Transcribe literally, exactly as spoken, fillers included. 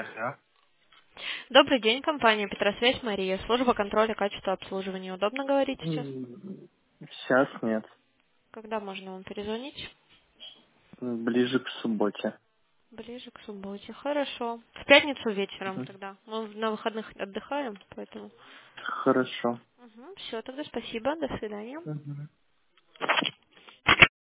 Алло. Добрый день, компания Петросвязь Мария, служба контроля качества обслуживания. Удобно говорить сейчас? М, Сейчас нет. Когда можно вам перезвонить? Ближе к субботе. Ближе к субботе. Хорошо. В пятницу вечером Мгм. тогда. Мы на выходных отдыхаем, поэтому. Хорошо. Все, тогда спасибо. До свидания. Мгм.